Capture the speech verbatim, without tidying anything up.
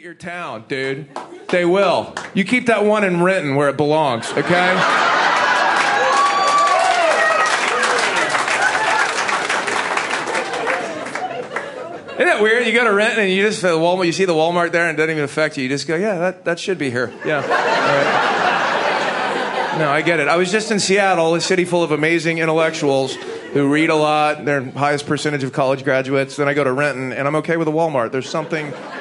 eat your town, dude. They will. You keep that one in Renton where it belongs, okay? Isn't it weird? You go to Renton and you just uh, Walmart. You see the Walmart there and it doesn't even affect you. You just go, yeah, that, that should be here. Yeah. All right. No, I get it. I was just in Seattle, a city full of amazing intellectuals who read a lot. They're highest percentage of college graduates. Then I go to Renton and I'm okay with a Walmart. There's something